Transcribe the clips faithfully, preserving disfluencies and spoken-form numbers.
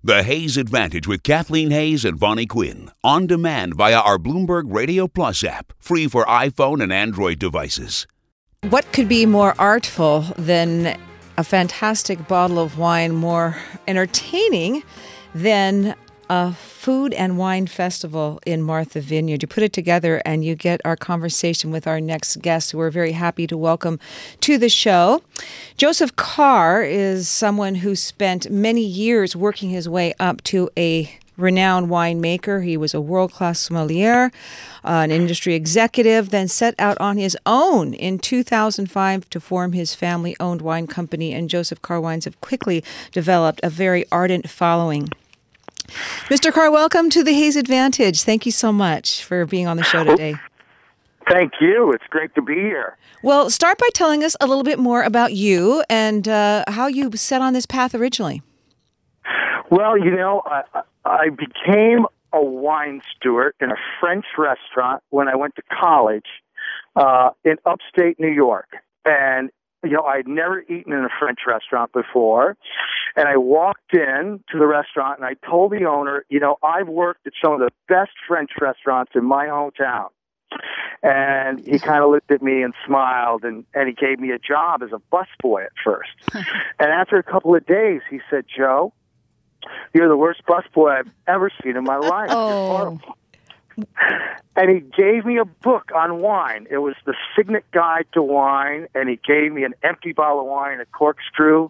The Hayes Advantage with Kathleen Hayes and Vonnie Quinn. On demand via our Bloomberg Radio Plus app. Free for iPhone and Android devices. What could be more artful than a fantastic bottle of wine, more entertaining than a food and wine festival in Martha Vineyard? You put it together and you get our conversation with our next guest, who we're very happy to welcome to the show. Joseph Carr is someone who spent many years working his way up to a renowned winemaker. He was a world-class sommelier, uh, an industry executive, then set out on his own in two thousand five to form his family-owned wine company, and Joseph Carr Wines have quickly developed a very ardent following. Mister Carr, welcome to the Hayes Advantage. Thank you so much for being on the show today. Thank you. It's great to be here. Well, start by telling us a little bit more about you and uh, how you set on this path originally. Well, you know, I, I became a wine steward in a French restaurant when I went to college uh, in upstate New York. And you know, I'd never eaten in a French restaurant before, and I walked in to the restaurant and I told the owner, you know, I've worked at some of the best French restaurants in my hometown. And he kind of looked at me and smiled, and, and he gave me a job as a busboy at first. And after a couple of days, he said, Joe, you're the worst busboy I've ever seen in my life. Oh. It's horrible. And he gave me a book on wine. It was the Signet Guide to Wine, and he gave me an empty bottle of wine, a corkscrew.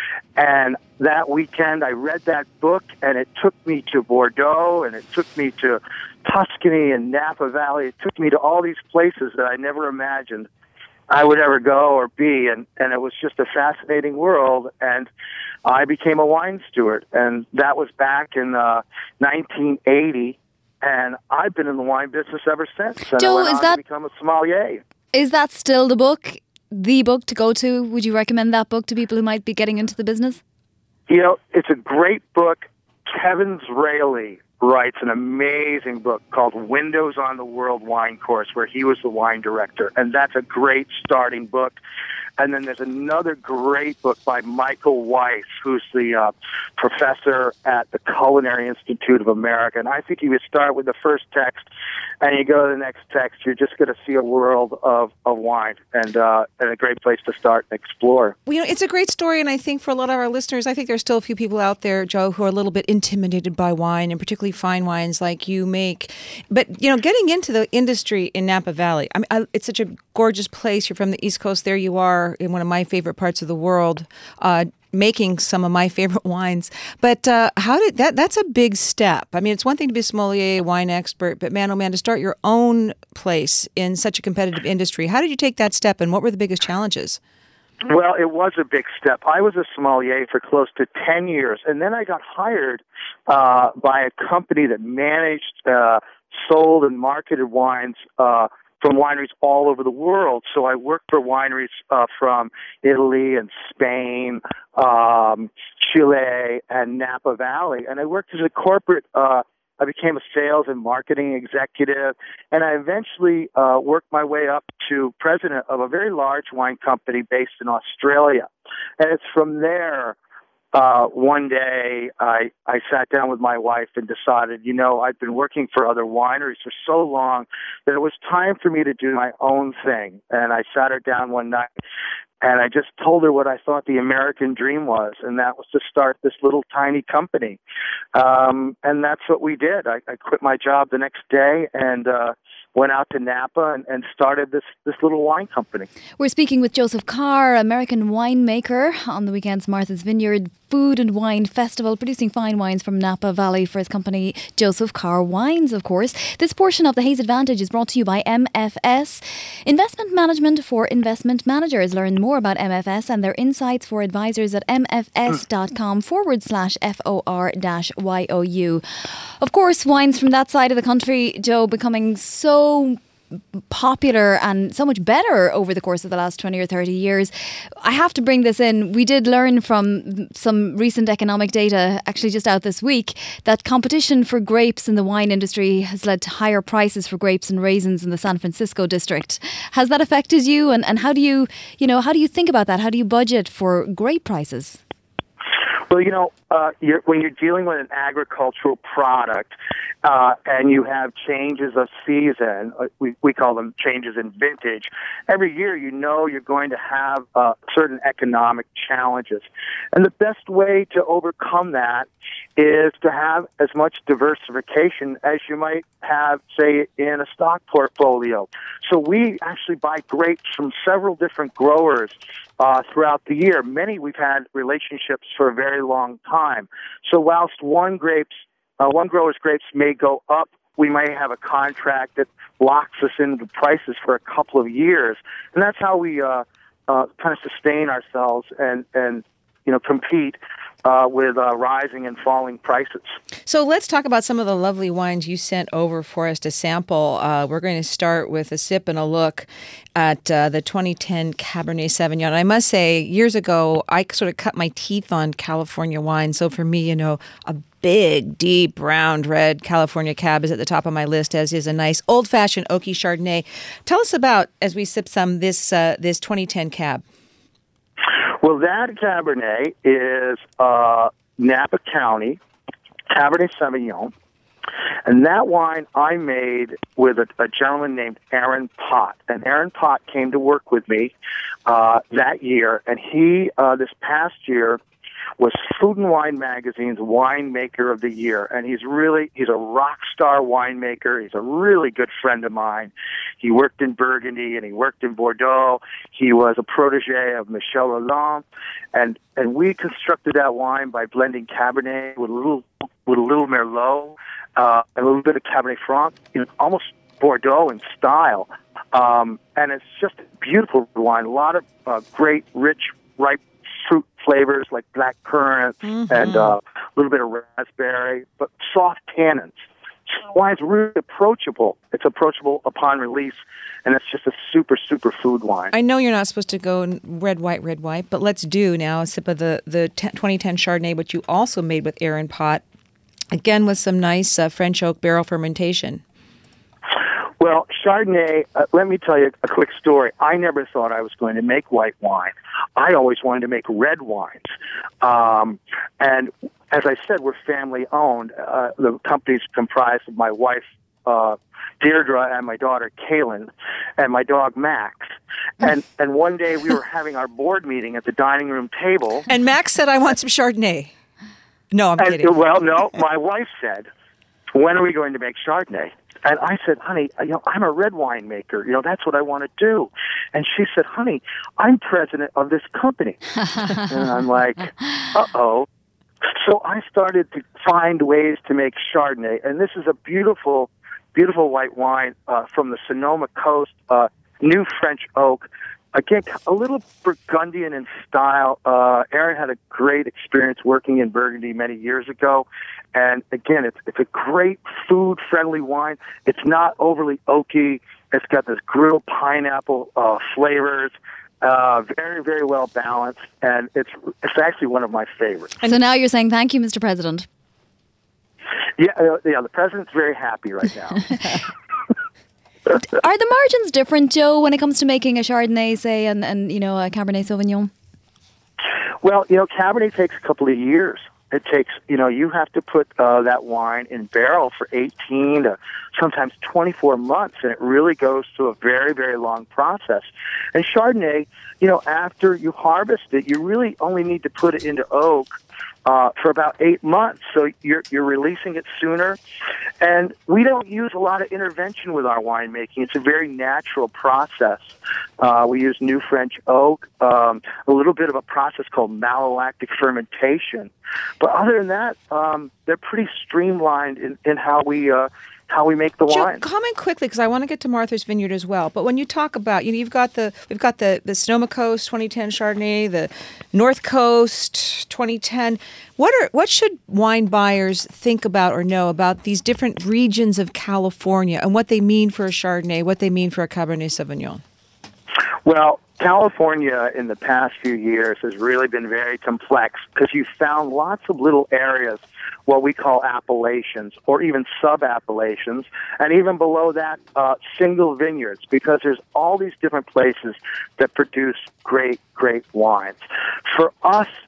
And that weekend, I read that book, and it took me to Bordeaux, and it took me to Tuscany and Napa Valley. It took me to all these places that I never imagined I would ever go or be, and, and it was just a fascinating world, and I became a wine steward, and that was back in uh, nineteen eighty. And I've been in the wine business ever since. And Joe, I went is on that to become a sommelier. Is that still the book, the book to go to? Would you recommend that book to people who might be getting into the business? You know, it's a great book. Kevin Zraly writes an amazing book called Windows on the World Wine Course, where he was the wine director. And that's a great starting book. And then there's another great book by Michael Weiss, who's the uh, professor at the Culinary Institute of America. And I think you would start with the first text, and you go to the next text. You're just going to see a world of, of wine, and, uh, and a great place to start and explore. Well, you know, it's a great story, and I think for a lot of our listeners, I think there's still a few people out there, Joe, who are a little bit intimidated by wine, and particularly fine wines like you make. But, you know, getting into the industry in Napa Valley, I mean, I, it's such a gorgeous place. You're from the East Coast. There you are in one of my favorite parts of the world, uh, making some of my favorite wines. But uh, how did that? That's a big step. I mean, it's one thing to be a sommelier, wine expert, but man, oh man, to start your own place in such a competitive industry. How did you take that step, and what were the biggest challenges? Well, it was a big step. I was a sommelier for close to ten years, and then I got hired uh, by a company that managed, uh, sold, and marketed wines uh from wineries all over the world. So I worked for wineries uh, from Italy and Spain, um, Chile, and Napa Valley. And I worked as a corporate, uh, I became a sales and marketing executive, and I eventually uh, worked my way up to president of a very large wine company based in Australia. And it's from there, Uh, one day, I, I sat down with my wife and decided, you know, I'd been working for other wineries for so long that it was time for me to do my own thing. And I sat her down one night, and I just told her what I thought the American dream was, and that was to start this little tiny company. Um, and that's what we did. I, I quit my job the next day and uh, went out to Napa and, and started this, this little wine company. We're speaking with Joseph Carr, American winemaker, on the weekend's Martha's Vineyard Food and Wine Festival, producing fine wines from Napa Valley for his company, Joseph Carr Wines, of course. This portion of the Hayes Advantage is brought to you by M F S, investment management for investment managers. Learn more about M F S and their insights for advisors at mfs.com forward slash FOR dash YOU. Of course, wines from that side of the country, Joe, becoming so popular and so much better over the course of the last twenty or thirty years. I have to bring this in. We did learn from some recent economic data, actually just out this week, that competition for grapes in the wine industry has led to higher prices for grapes and raisins in the San Francisco district. Has that affected you? And, and how do you, you know, how do you think about that? How do you budget for grape prices? So, you know, uh, you're, when you're dealing with an agricultural product uh, and you have changes of season, uh, we, we call them changes in vintage, every year you know you're going to have uh, certain economic challenges. And the best way to overcome that is to have as much diversification as you might have, say, in a stock portfolio. So we actually buy grapes from several different growers uh, throughout the year. Many we've had relationships for a very long time. So whilst one grapes, uh, one grower's grapes may go up, we may have a contract that locks us into prices for a couple of years, and that's how we uh, uh, kind of sustain ourselves and and you know compete uh, with uh, rising and falling prices. So let's talk about some of the lovely wines you sent over for us to sample. Uh, we're going to start with a sip and a look at uh, the twenty ten Cabernet Sauvignon. And I must say, years ago, I sort of cut my teeth on California wine. So for me, you know, a big, deep, round, red California Cab is at the top of my list, as is a nice old-fashioned oaky Chardonnay. Tell us about, as we sip some, this uh, this twenty ten Cab. Well, that Cabernet is uh, Napa County Cabernet Sauvignon, and that wine I made with a, a gentleman named Aaron Pott. And Aaron Pott came to work with me uh, that year, and he, uh, this past year, was Food and Wine Magazine's Winemaker of the Year. And he's really, he's a rock star winemaker. He's a really good friend of mine. He worked in Burgundy and he worked in Bordeaux. He was a protege of Michel Rolland. And, and we constructed that wine by blending Cabernet with a little, with a little Merlot, uh, and a little bit of Cabernet Franc, you know, almost Bordeaux in style. Um, and it's just a beautiful wine. A lot of uh, great, rich, ripe fruit flavors like black currant mm-hmm. and uh, a little bit of raspberry, but soft tannins. So the wine's really approachable. It's approachable upon release, and it's just a super, super food wine. I know you're not supposed to go red, white, red, white, but let's do now a sip of the, the twenty ten Chardonnay, which you also made with Aaron Pott, again with some nice uh, French oak barrel fermentation. Well, Chardonnay, uh, let me tell you a quick story. I never thought I was going to make white wine. I always wanted to make red wines. Um, and as I said, we're family-owned. Uh, the company's comprised of my wife, uh, Deirdre, and my daughter, Kaylin, and my dog, Max. And and one day we were having our board meeting at the dining room table. And Max said, I want some Chardonnay. No, I'm and, kidding. Well, no, my wife said, when are we going to make Chardonnay? And I said, honey, you know, I'm a red wine maker. You know, that's what I want to do. And she said, honey, I'm president of this company. And I'm like, uh-oh. So I started to find ways to make Chardonnay. And this is a beautiful, beautiful white wine uh, from the Sonoma Coast, uh, new French oak. Again, a little Burgundian in style. Uh, Aaron had a great experience working in Burgundy many years ago. And again, it's it's a great food-friendly wine. It's not overly oaky. It's got this grilled pineapple uh, flavors. Uh, very, very well balanced. And it's it's actually one of my favorites. So now you're saying thank you, Mister President. Yeah, uh, yeah. The president's very happy right now. Are the margins different, Joe, when it comes to making a Chardonnay, say, and, and you know, a Cabernet Sauvignon? Well, you know, Cabernet takes a couple of years. It takes, you know, you have to put uh, that wine in barrel for eighteen to sometimes twenty-four months, and it really goes through a very, very long process. And Chardonnay, you know, after you harvest it, you really only need to put it into oak uh, for about eight months. So you're you're releasing it sooner. And we don't use a lot of intervention with our winemaking. It's a very natural process. Uh, we use new French oak, um, a little bit of a process called malolactic fermentation. But other than that, um, they're pretty streamlined in, in how we uh, how we make the Joe, wine. comment quickly, because I want to get to Martha's Vineyard as well. But when you talk about, you know, you've got the we've got the, the Sonoma Coast twenty ten Chardonnay, the North Coast twenty ten. What are what should wine buyers think about or know about these different regions of California and what they mean for a Chardonnay, what they mean for a Cabernet Sauvignon? Well, California in the past few years has really been very complex because you've found lots of little areas, what we call appellations or even sub-appellations, and even below that, uh, single vineyards, because there's all these different places that produce great, great wines. For us,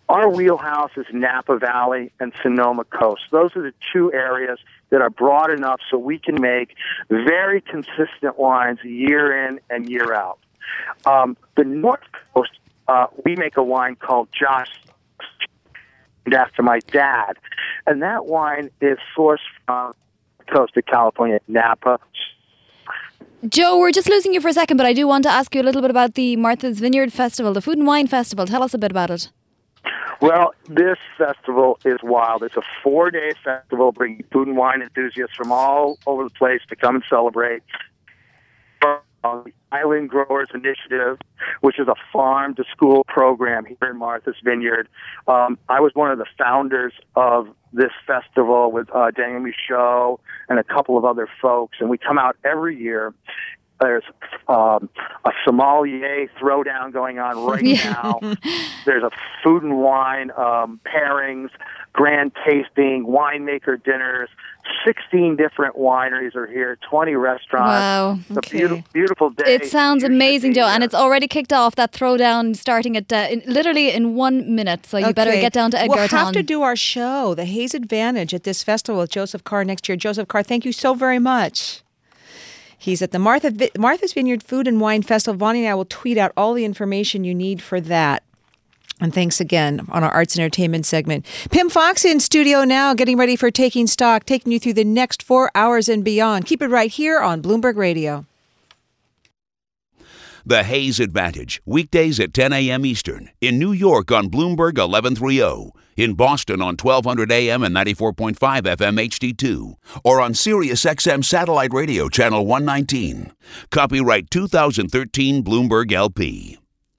our wheelhouse is Napa Valley and Sonoma Coast. Those are the two areas that are broad enough so we can make very consistent wines year in and year out. Um, the North Coast, uh, we make a wine called Josh, after my dad, and that wine is sourced from the coast of California, Napa. Joe, we're just losing you for a second, but I do want to ask you a little bit about the Martha's Vineyard Festival, the Food and Wine Festival. Tell us a bit about it. Well, this festival is wild. It's a four-day festival bringing food and wine enthusiasts from all over the place to come and celebrate. Uh, the Island Growers Initiative, which is a farm-to-school program here in Martha's Vineyard. Um, I was one of the founders of this festival with uh, Daniel Michaud and a couple of other folks, and we come out every year. There's um, a sommelier throwdown going on right now. There's a food and wine um, pairings, grand tasting, winemaker dinners. sixteen different wineries are here, twenty restaurants. Wow. It's okay. a beautiful, beautiful day. It sounds amazing, Joe, and it's already kicked off, that throwdown starting at uh, in, literally in one minute. So you okay. better get down to Edgar We'll Town. have to do our show, The Hayes Advantage, at this festival with Joseph Carr next year. Joseph Carr, thank you so very much. He's at the Martha, Martha's Vineyard Food and Wine Festival. Vonnie and I will tweet out all the information you need for that. And thanks again on our arts and entertainment segment. Pim Fox in studio now, getting ready for Taking Stock, taking you through the next four hours and beyond. Keep it right here on Bloomberg Radio. The Hayes Advantage, weekdays at ten a.m. Eastern. In New York on Bloomberg eleven thirty. In Boston on twelve hundred A M and ninety-four point five F M H D two. Or on Sirius X M Satellite Radio Channel one nineteen. Copyright two thousand thirteen Bloomberg L P.